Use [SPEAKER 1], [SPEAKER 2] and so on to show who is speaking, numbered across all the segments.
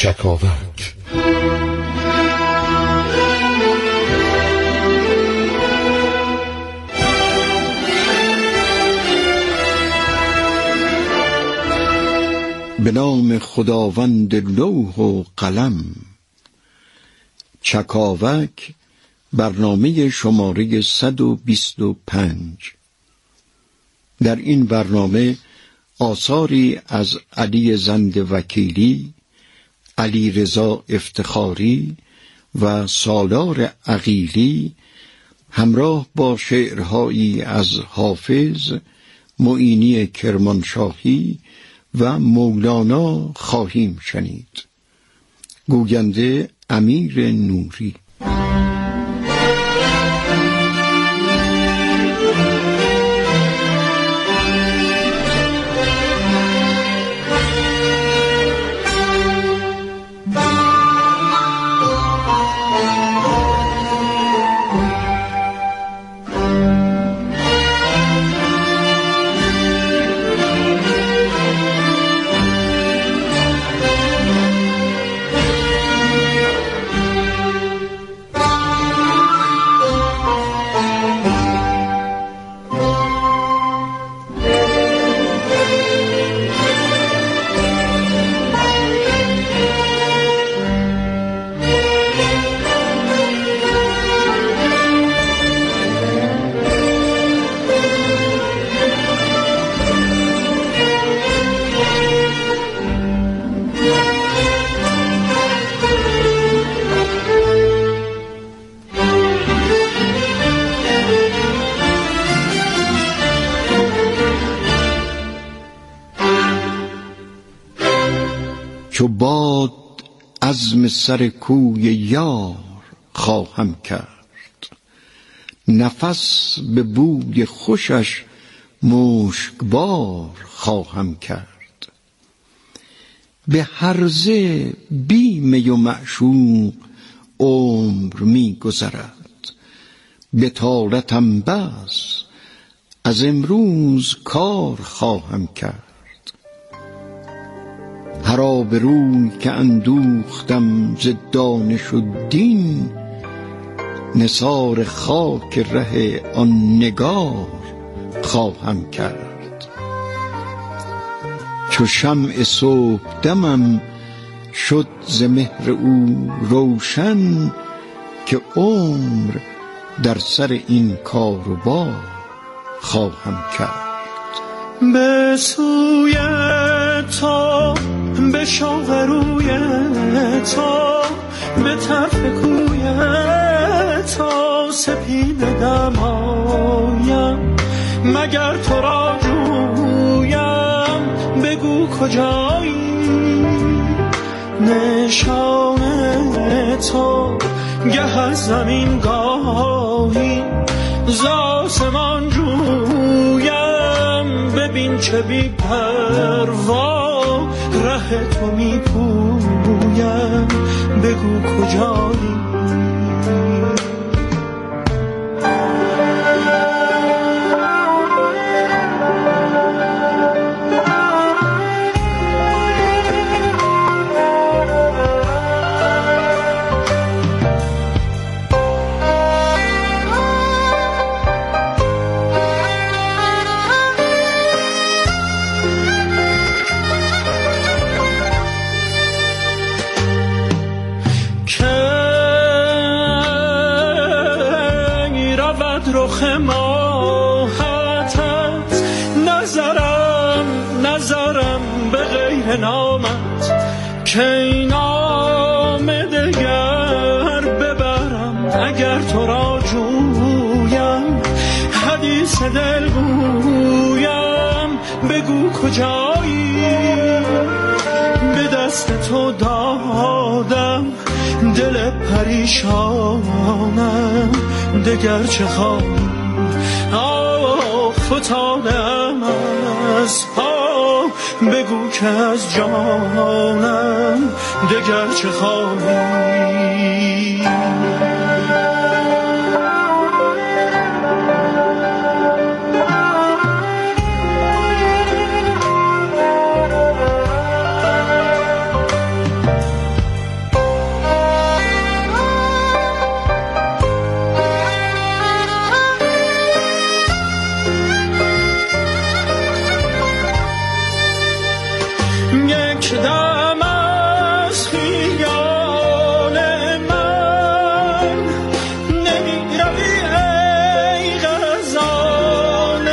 [SPEAKER 1] چکاوک. به نام خداوند لوح و قلم. چکاوک، برنامه شماره 125. در این برنامه آثاری از علی زند وکیلی، علی رضا افتخاری و سالار عقیلی همراه با شعرهایی از حافظ، معینی کرمانشاهی و مولانا خواهیم شنید. گوینده امیر نوری. چو باد عزم سر کوی یار خواهم کرد، نفس به بوی خوشش مشکبار خواهم کرد. به هرزه بی می و معشوق عمر می گذرد، بطالتم بس از امروز کار خواهم کرد. هر آبروی که اندوختم ز دانش و دین، نثار خاک ره آن نگار خواهم کرد. چو شمع صبحدمم شد ز مهر او روشن، که عمر در سر این کار و بار خواهم کرد.
[SPEAKER 2] به سوی تو، به شوق روی تو، به طرف کوی تو سپیده دمایم، مگر تو را جویم بگو کجایی. نشان تو گه از زمین گاهی ز آسمان جویم، ببین چه بی پروا ره تو می پویم، بگو کجایی. رخ ماهتت نظرم به غیر نامت، که این نام دگر ببرم اگر تو را جویم. حدیث دل گویم بگو کجایی. به دست تو دادم دل پریشانم، دگر چه خواهی. فتادم از پا، بگو که از جانم دگر چه خواهی. یک دم از خیال من نمی روی ای غزال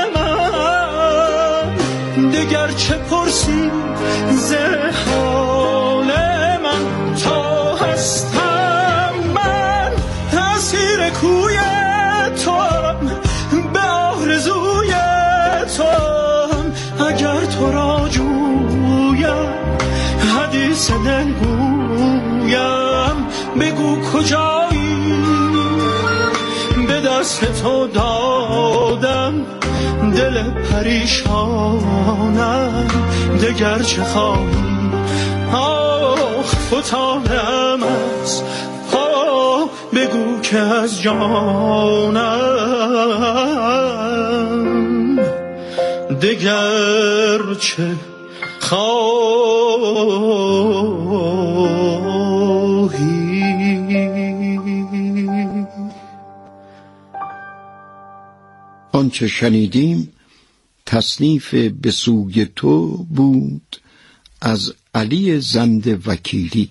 [SPEAKER 2] من، دگر چه پرسی ز حال من، تا هستم من اسیر کوی توام، به آرزوی توام. اگر تو را جویم حدیث دل گویم، بگو کجایی به دست تو دادم دل پریشانم، دگر چه خواهی آخ فتادم از پا، بگو که از جانم دگر چه خواهی.
[SPEAKER 1] آنچه شنیدیم تصنیف به سوی تو بود از علی زند وکیلی.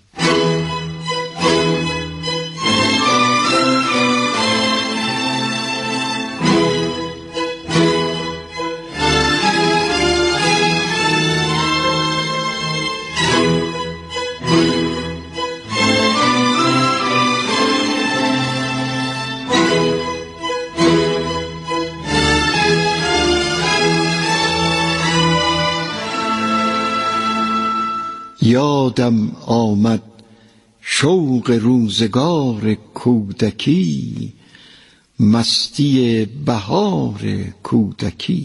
[SPEAKER 1] یادم آمد شوق روزگار کودکی، مستی بهار کودکی.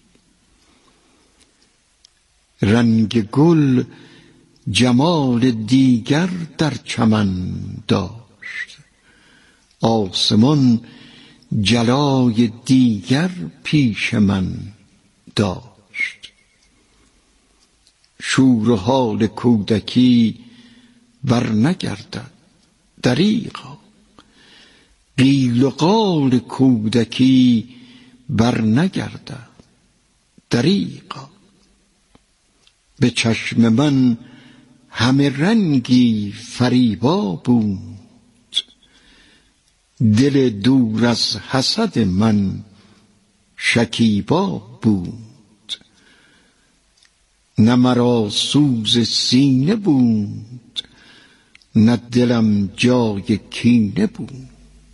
[SPEAKER 1] رنگ گل جمال دیگر در چمن داشت، آسمان جلای دیگر پیش من داشت. شور و حال کودکی بر نگردد دریغا، قیل و قال کودکی بر نگردد دریغا. به چشم من همه رنگی فریبا بود، دل دور از حسد من شکیبا بود. نه مرا سوز سینه بود، نه دلم جای کینه بود.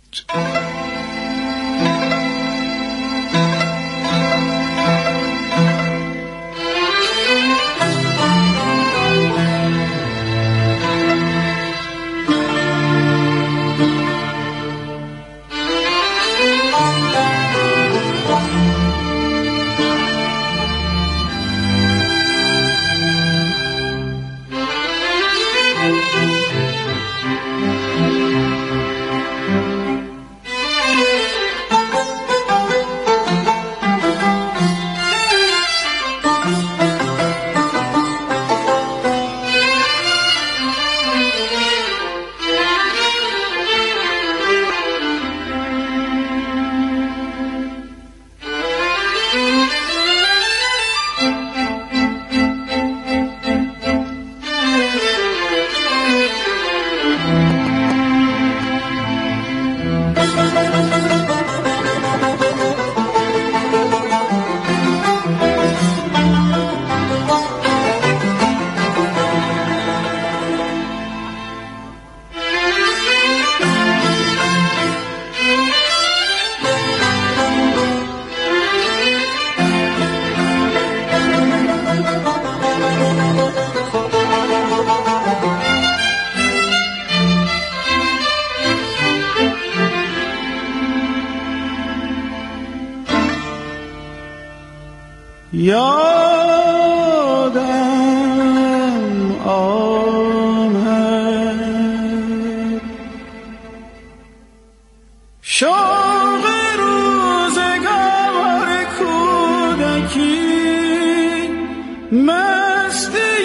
[SPEAKER 2] یادم آمد شوق روزگار کودکی، مستی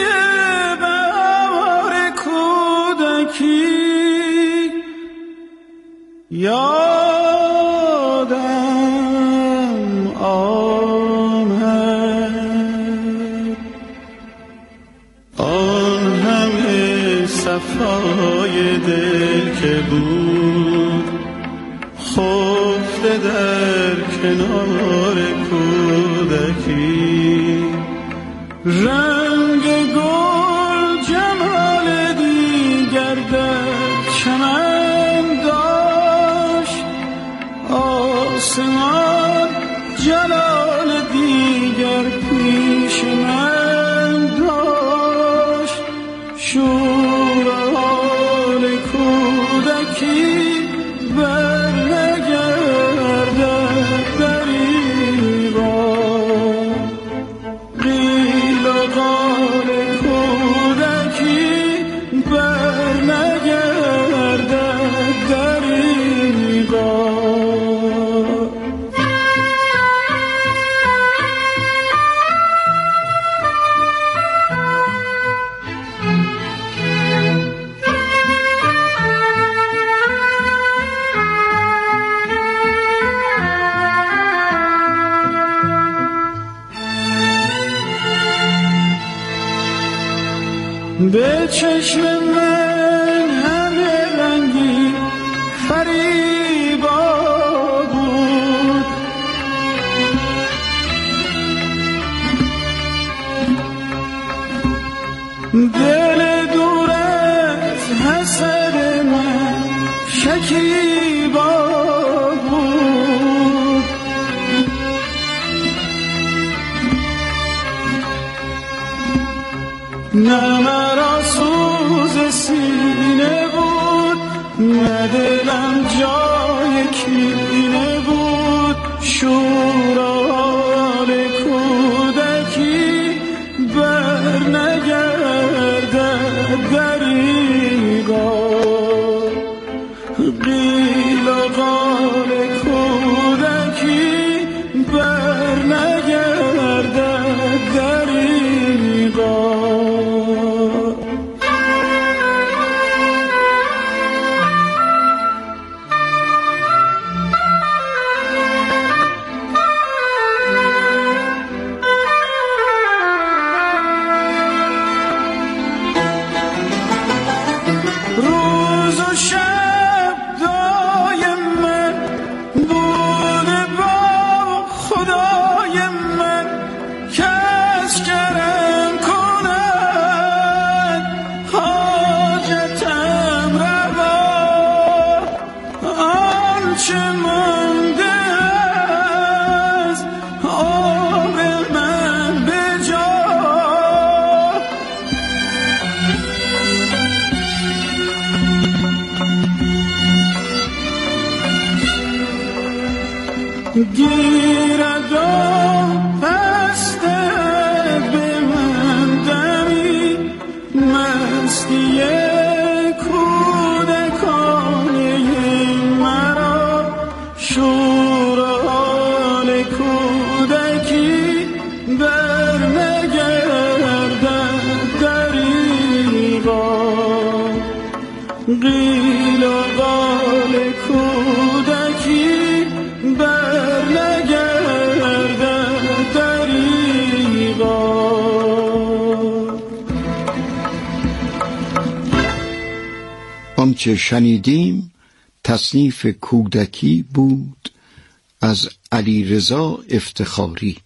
[SPEAKER 2] بهار کودکی. یادم آمد وفای دل که بود خفته در کنار کودکی، رنگ گل جمال دیگر در چمن داشت، آسمان جلال دیگر پیش من داشت. شور حال کودکی بر نگردد دریغا، قیل و قال کودکی بر نگردد دریغا. به چشم من همه رنگی فریبا بود، دل دور از حسد من شکیبا بود. نه مرا سوز سینه بود، نه دلم جای کینه بود. شور حال کودکی بر نگردد دریغا، قیل و قال کودکی بر نگردد دریغا. روز و شب دایم من بوده با خدای من، کس کرم کند حاجتم روا. آنچه مانده از عمر من به جا، گیرد و پستد به من دمی مستی کودکانه مرا. شور حال کودکی بر نگردد دریغا، قیل و قال کودکی بر نگردد دریغا.
[SPEAKER 1] آنچه شنیدیم تصنیف کودکی بود از علیرضا افتخاری.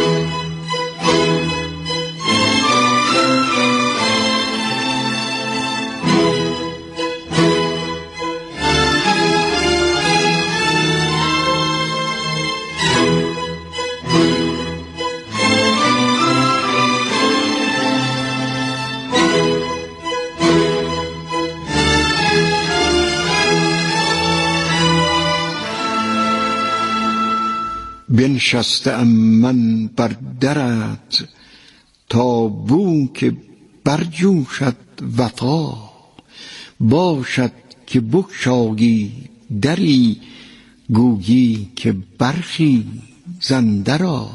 [SPEAKER 1] بنشستم من بر درت تا بو که برجوشد وفا، باشد که بگشایی دری گویی که برخیز اندرآ.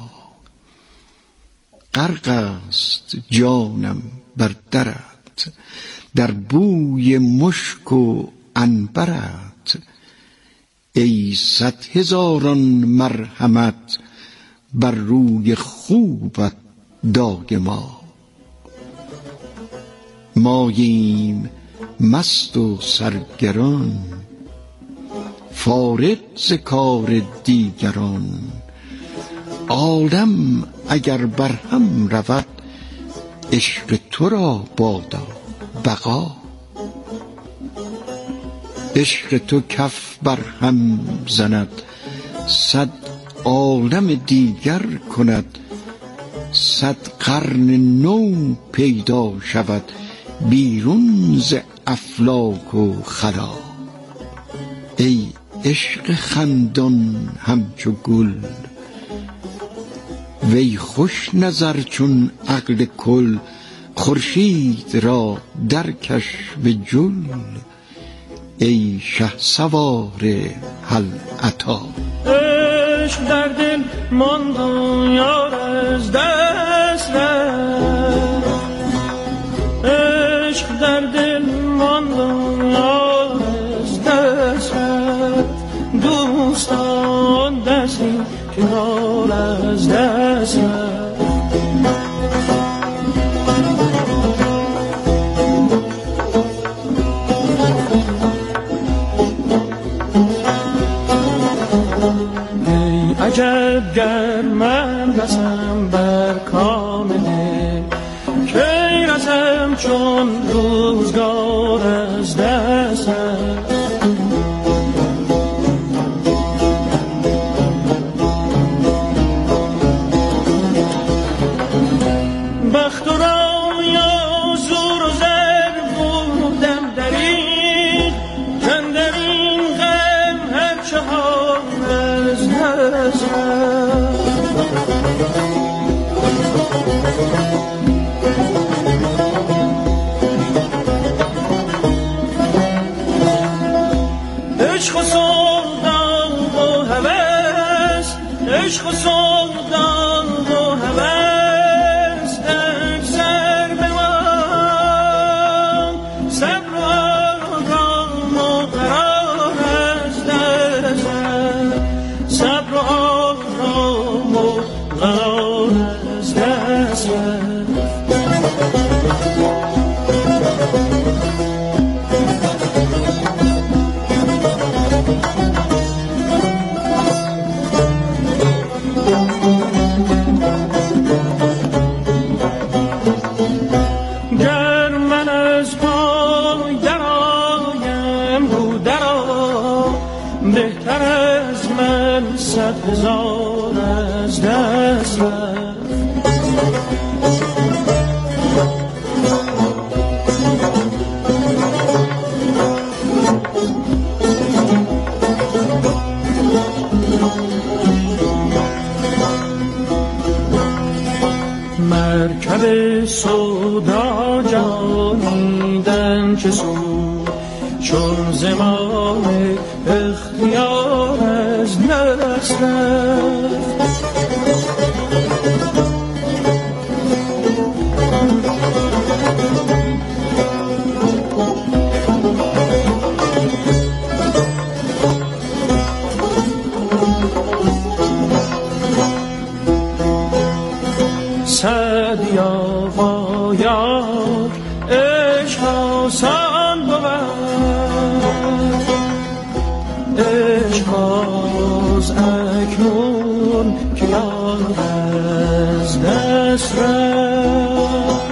[SPEAKER 1] غرق است جانم بر درت در بوی مشک و عنبرت، ای 100,000 مرحمت بر روی خوبت دایما. ماییم مست و سرگران، فارغ ز کار دیگران. عالم اگر بر هم رود، عشق تو را بادا بقا. عشق تو کف بر هم زند، صد عالم دیگر کند. صد قرن نو پیدا شود، بیرون ز افلاک و خلا. ای عشق خندان همچو گل، وی خوش نظر چون عقل کل. خورشید را درکش به جل، ای شهسوار هل اتی.
[SPEAKER 2] عشق در دل ماند و یار از دست رفت. عشق در دل ماند و یار از دست رفت. دوستان دستی کنار از دست رفت. عجب گر من رسم بر کام دل، کی رسم چون روزگار از دست رفت. بخت و رایا زور و زر بودم دریغ، کاندر این غم هر چهار از دست رفت. عشق و سودان و هوس، عشق و سودان و هوس، اکثر بمان صبر و آرام و قرار از دست رفت. صبر و آرام و قرار از دست رفت. گر من از پای درآیم رو درآ، بهتر از من 100,000 از دست رفت. مرکب سودا جانیدن چه سود، چون زمام اختیار از دست رفت. سعدیا با یار عشق آسان بود، عشق باز اکنون که یار از دست رفت.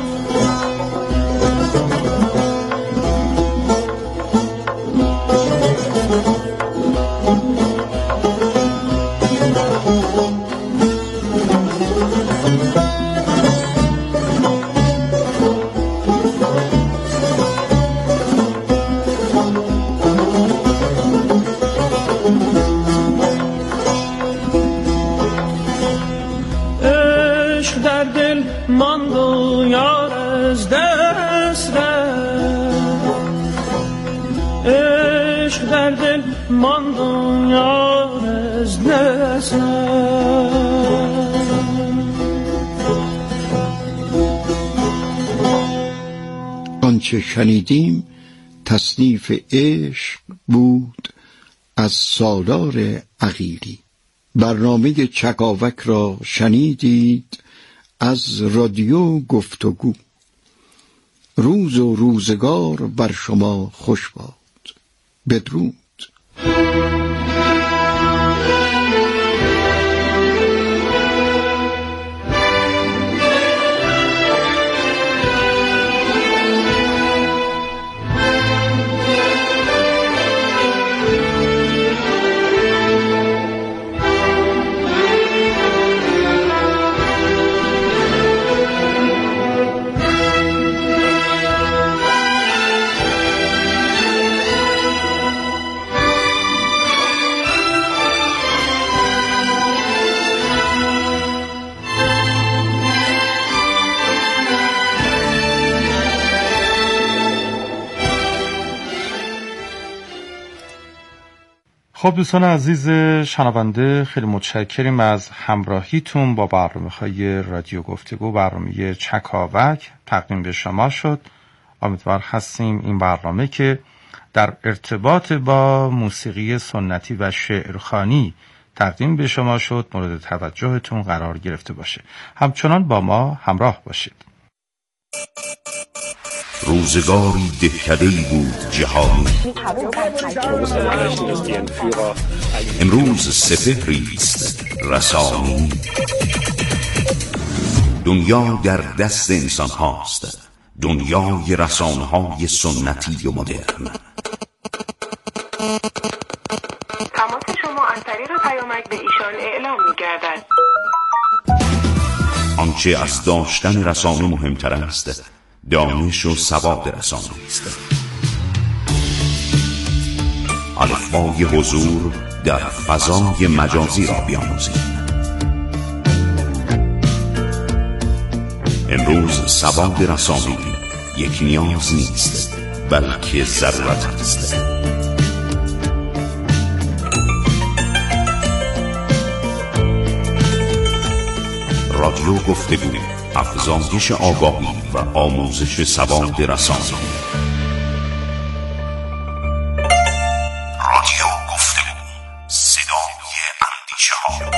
[SPEAKER 2] عشق در دل ماند و یار از دست رفت. عشق در دل ماند و یار از دست رفت.
[SPEAKER 1] آنچه شنیدیم تصنیف عشق بود از سالار عقیلی. برنامه چکاوک را شنیدید از رادیو گفتگو. روز و روزگار بر شما خوش باد. بدرود.
[SPEAKER 3] خب دوستان عزیز شنونده، خیلی متشکریم از همراهیتون با برنامه‌های رادیو گفتگو. برنامه چکاوک تقدیم به شما شد. امیدوار هستیم این برنامه که در ارتباط با موسیقی سنتی و شعرخوانی تقدیم به شما شد مورد توجهتون قرار گرفته باشه. همچنان با ما همراه باشید.
[SPEAKER 4] روزگاری دهکده‌ای بود جهانی، امروز سپهری است رسانی. دنیا در دست انسان هاست، دنیای رسانه های سنتی و مدرن.
[SPEAKER 5] تماس شما از طریق پیامک به ایشان اعلام می‌گردد.
[SPEAKER 4] آنچه از داشتن رسانه مهمتر است، دانش و سواد رسانه است. الفبای حضور در فضای مجازی را بیاموزید. امروز سواد رسانه‌ای یک نیاز نیست، بلکه ضرورت است. رادیو گفتگو، افزایش آگاهی و آموزش سواد رسانه‌ای. رادیو گفتگو، صدای اندیشه‌ها.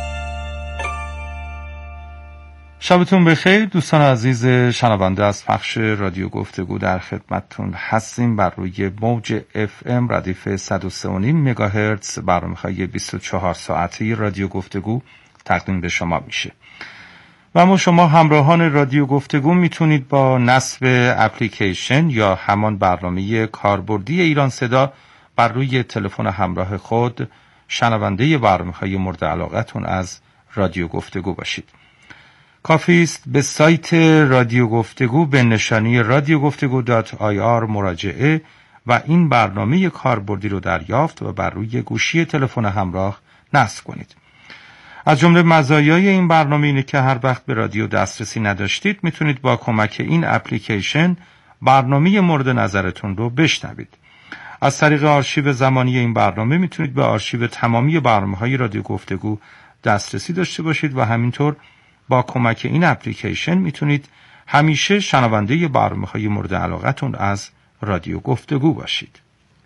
[SPEAKER 3] شبتون بخیر دوستان عزیز شنونده، از پخش رادیو گفتگو در خدمتتون هستیم. بر روی موج FM ردیف 103.5 مگاهرتز برنامه‌های 24 ساعته رادیو گفتگو تقدیم به شما میشه. و اما شما همراهان رادیو گفتگو میتونید با نصب اپلیکیشن یا همان برنامه کاربردی ایران صدا بر روی تلفن همراه خود شنونده برنامه‌های مورد علاقتون از رادیو گفتگو باشید. کافی است به سایت رادیو گفتگو به نشانی radiogoftegu.ir مراجعه و این برنامه کاربردی رو دریافت و بر روی گوشی تلفن همراه نصب کنید. از جمله مزایای این برنامه اینه که هر وقت به رادیو دسترسی نداشتید میتونید با کمک این اپلیکیشن برنامه مورد نظرتون رو بشنوید. از طریق آرشیو زمانی این برنامه میتونید به آرشیو تمامی برنامه‌های رادیو گفتگو دسترسی داشته باشید و همینطور با کمک این اپلیکیشن میتونید همیشه شنونده برنامه‌های مورد علاقتون از رادیو گفتگو باشید.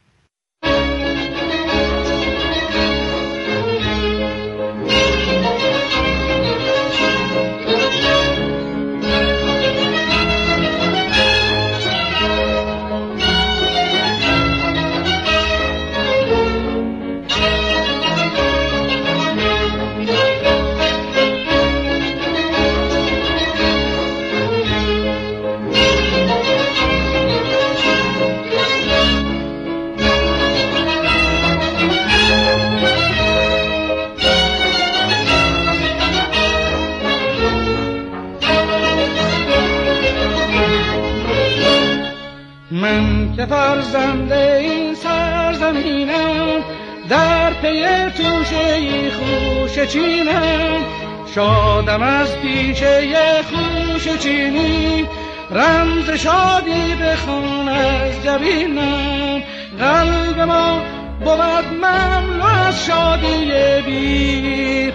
[SPEAKER 2] من که فرزند این سرزمینم، در پی توشه خوش چینم، شادم از پیشه خوش چینی، رمز شادی بخوان از جبینم. قلب ما بود مملو از شادی بی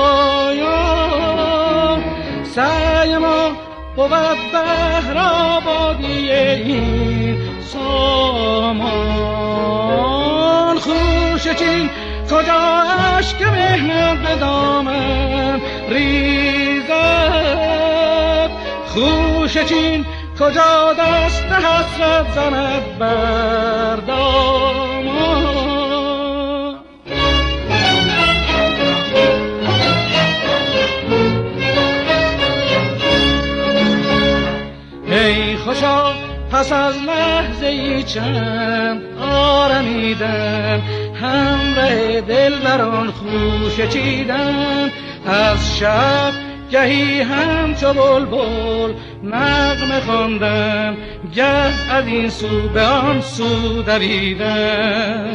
[SPEAKER 2] پایان، سعی ما بود بهر آبادی این سامان. خوش چین کجا اشک مهنت به دامن ریزد، خوش چین کجا دست حسرت زند بر دامان. ای خوشا پس از لحظه ای چند آرمیدن، همراه دل بران خوشه چیدن، از شب گهی همچو بلبل نغمه خواندن، گه از این سو به آن سو دویدن.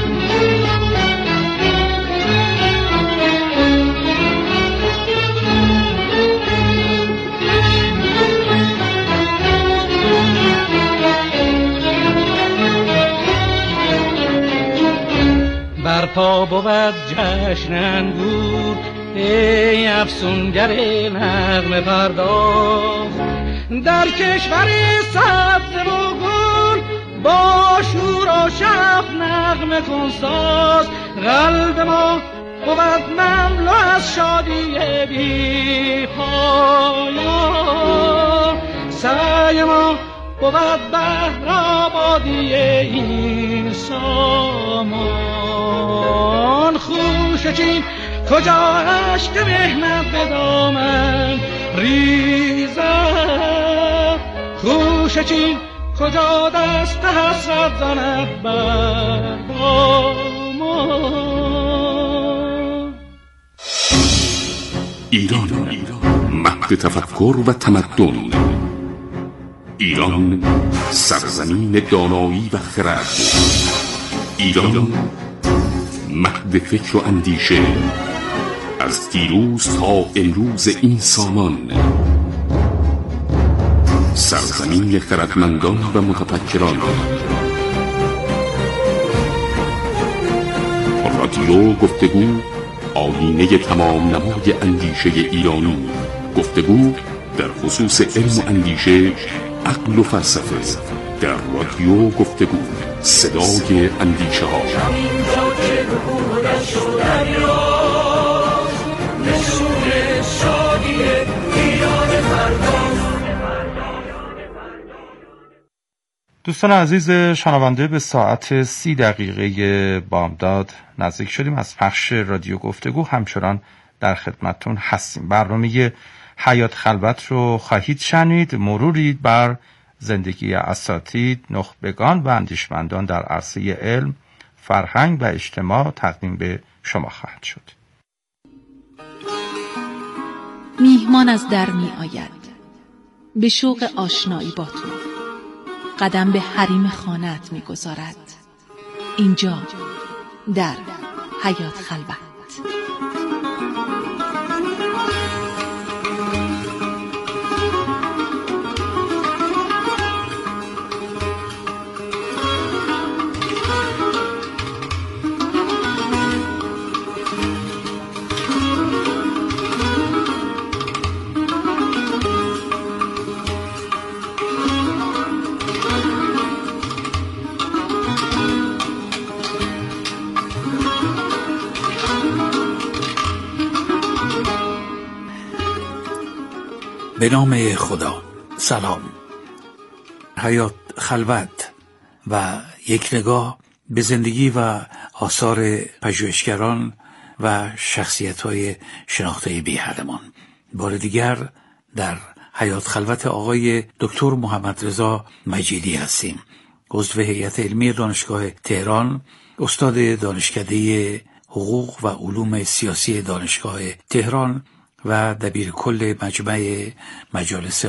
[SPEAKER 2] برپا بود جشن انگور ای افسونگر نغمه پرداز، در کشور سبز و گل با شور و شب نغمه کن ساز. قلب ما بود مملو از شادی بی پایان، سعی ما بود بهر آبادی این سامان. خوشه چین کجا عشق مهنت به دامن ریزد، خوشه چین کجا دست حسرت زند بر دامان.
[SPEAKER 4] ایران مهد تفکر و تمدن، ایران سرزمین دانایی و خرد، ایران مهد فکر و اندیشه، از دیروز تا امروز این سامان، سرزمین خردمندان و متفکران. رادیو گفتگو، آیینه تمام نمای اندیشه ایرانی. گفتگو در خصوص علم و اندیشه، عقل و فلسفه، در رادیو گفتگو، صدای اندیشه ها.
[SPEAKER 3] دوستان عزیز شنونده، به ساعت 30 دقیقه بامداد نزدیک شدیم. از پخش رادیو گفتگو همچنان در خدمتتون هستیم. برنامه حیات خلوت رو خواهید شنید. مروری بر زندگی اساتید، نخبگان و اندیشمندان در عرصه علم، فرهنگ و اجتماع تقدیم به شما خواهد شد.
[SPEAKER 6] میهمان از در می آید، به شوق آشنایی با تو قدم به حریم خانه‌ات می گذارد. اینجا در حیات خلوت.
[SPEAKER 7] به نام خدا. سلام. حیات خلوت و یک نگاه به زندگی و آثار پژوهشگران و شخصیت‌های شناخته بی حدمان. بار دیگر در حیات خلوت آقای دکتر محمد رضا مجیدی هستیم، عضو هیئت علمی دانشگاه تهران، استاد دانشکده حقوق و علوم سیاسی دانشگاه تهران و دبیر کل مجمع مجالس